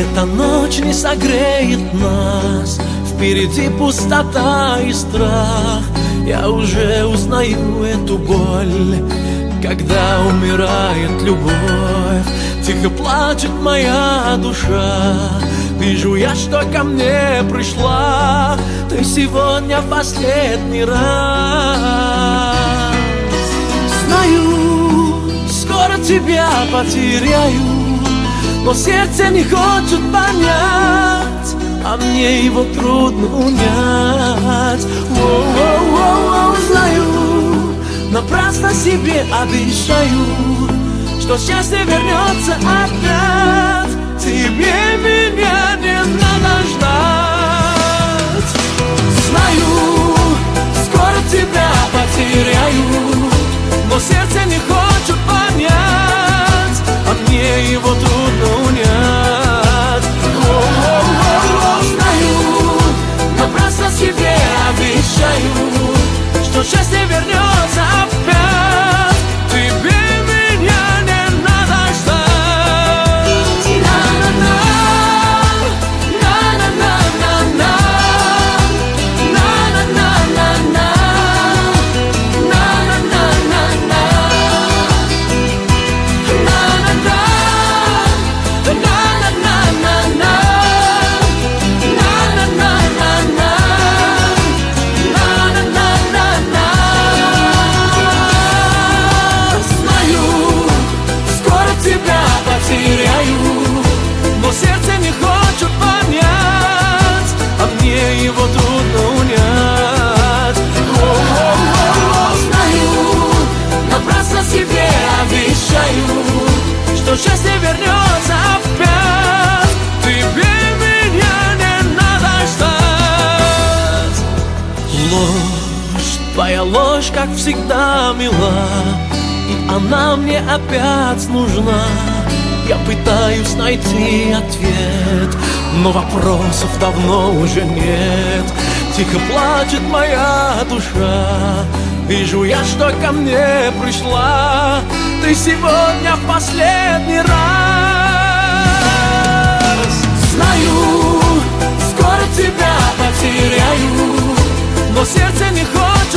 Эта ночь не согреет нас, впереди пустота и страх. Я уже узнаю эту боль, когда умирает любовь. Тихо плачет моя душа, вижу я, что ко мне пришла ты сегодня в последний раз. Знаю, скоро тебя потеряю, но сердце не хочет понять, а мне его трудно унять. Знаю, напрасно себе обещаю, что счастье вернется опять. Тебе меня не надо ждать. Знаю, скоро тебя потеряю, но сердце не хочет понять, а мне его трудно унять. Знаю, напрасно себе обещаю, что счастье вернется опять. Тебе меня не надо ждать. Но сердце не хочет понять, а мне его трудно унять. Знаю, напрасно себе обещаю, что счастье вернется опять. Тебе меня не надо ждать. Ложь, твоя ложь, как всегда, мила, и она мне опять нужна. Я пытаюсь найти ответ, но вопросов давно уже нет. Тихо плачет моя душа, вижу я, что ко мне пришла ты сегодня в последний раз. Знаю, скоро тебя потеряю, но сердце не хочет